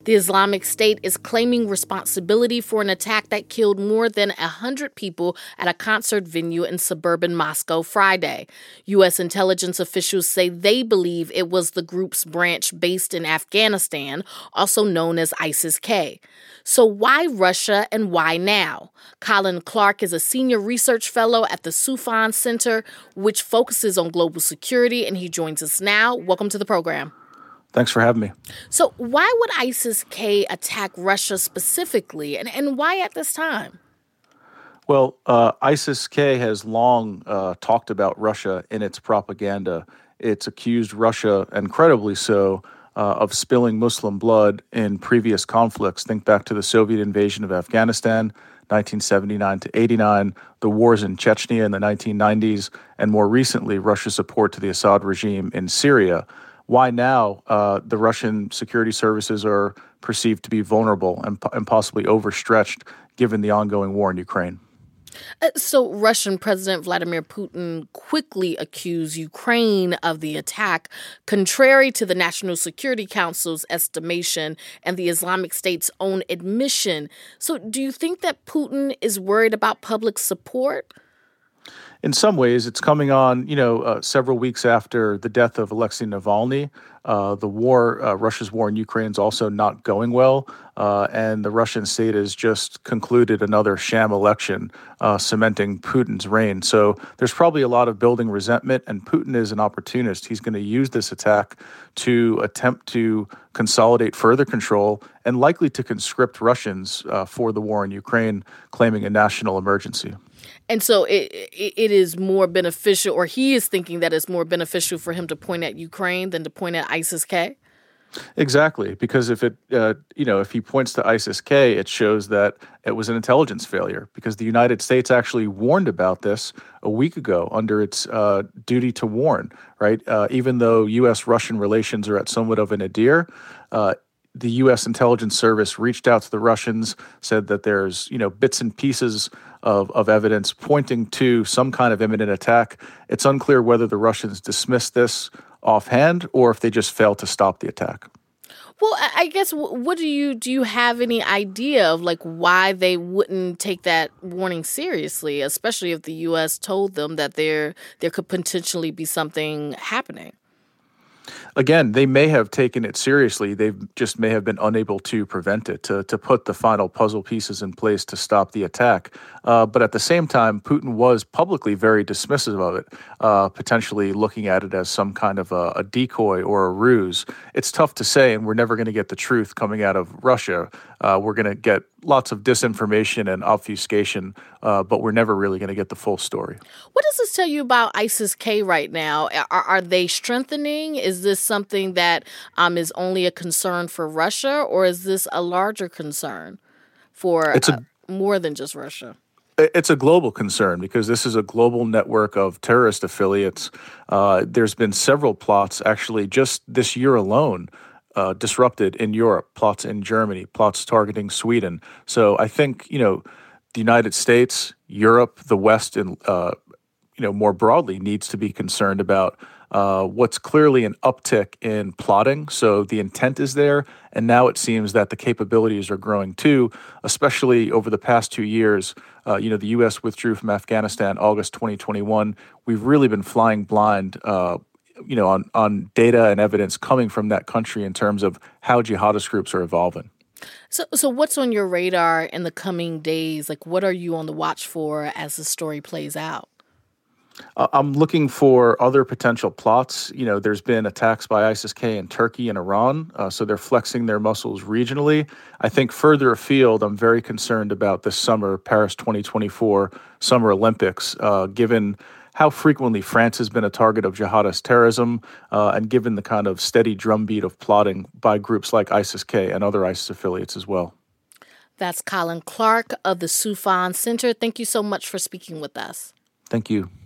The Islamic State is claiming responsibility for an attack that killed more than 100 people at a concert venue in suburban Moscow Friday. U.S. intelligence officials say they believe it was the group's branch based in Afghanistan, also known as ISIS-K. So why Russia and why now? Colin Clark is a senior research fellow at the Soufan Center, which focuses on global security, and he joins us now. Welcome to the program. Thanks for having me. So why would ISIS-K attack Russia specifically, and why at this time? Well, ISIS-K has long talked about Russia in its propaganda. It's accused Russia, incredibly so, of spilling Muslim blood in previous conflicts. Think back to the Soviet invasion of Afghanistan, 1979 to 89, the wars in Chechnya in the 1990s, and more recently, Russia's support to the Assad regime in Syria. Why now? The Russian security services are perceived to be vulnerable and possibly overstretched given the ongoing war in Ukraine. So Russian President Vladimir Putin quickly accused Ukraine of the attack, contrary to the National Security Council's estimation and the Islamic State's own admission. So do you think that Putin is worried about public support? In some ways, it's coming on, several weeks after the death of Alexei Navalny. Russia's war in Ukraine is also not going well, and the Russian state has just concluded another sham election, cementing Putin's reign. So there's probably a lot of building resentment, and Putin is an opportunist. He's going to use this attack to attempt to consolidate further control and likely to conscript Russians for the war in Ukraine, claiming a national emergency. And so it is more beneficial, or he is thinking that it's more beneficial for him to point at Ukraine than to point at ISIS-K? Exactly, because if he points to ISIS-K, it shows that it was an intelligence failure, because the United States actually warned about this a week ago under its duty to warn, right? Even though U.S.-Russian relations are at somewhat of a nadir, the U.S. intelligence service reached out to the Russians, said that there's, bits and pieces of evidence pointing to some kind of imminent attack. It's unclear whether the Russians dismissed this offhand or if they just failed to stop the attack. Well, I guess, what do you have any idea of why they wouldn't take that warning seriously, especially if the U.S. told them that there could potentially be something happening? Again, they may have taken it seriously. They just may have been unable to prevent it, to put the final puzzle pieces in place to stop the attack. But at the same time, Putin was publicly very dismissive of it, potentially looking at it as some kind of a decoy or a ruse. It's tough to say, and we're never going to get the truth coming out of Russia. We're going to get lots of disinformation and obfuscation, but we're never really going to get the full story. What does this tell you about ISIS-K right now? Are they strengthening? Is this something that is only a concern for Russia, or is this a larger concern for more than just Russia? It's a global concern because this is a global network of terrorist affiliates. There's been several plots, actually, just this year alone, disrupted in Europe, plots in Germany, plots targeting Sweden. So I think, the United States, Europe, the West, and, more broadly needs to be concerned about what's clearly an uptick in plotting. So the intent is there, and now it seems that the capabilities are growing too, especially over the past 2 years. The U.S. withdrew from Afghanistan August 2021. We've really been flying blind on data and evidence coming from that country in terms of how jihadist groups are evolving. So what's on your radar in the coming days? What are you on the watch for as the story plays out? I'm looking for other potential plots. There's been attacks by ISIS-K in Turkey and Iran, so they're flexing their muscles regionally. I think further afield, I'm very concerned about this summer, Paris 2024 Summer Olympics, given how frequently France has been a target of jihadist terrorism, and given the kind of steady drumbeat of plotting by groups like ISIS-K and other ISIS affiliates as well. That's Colin Clark of the Soufan Center. Thank you so much for speaking with us. Thank you.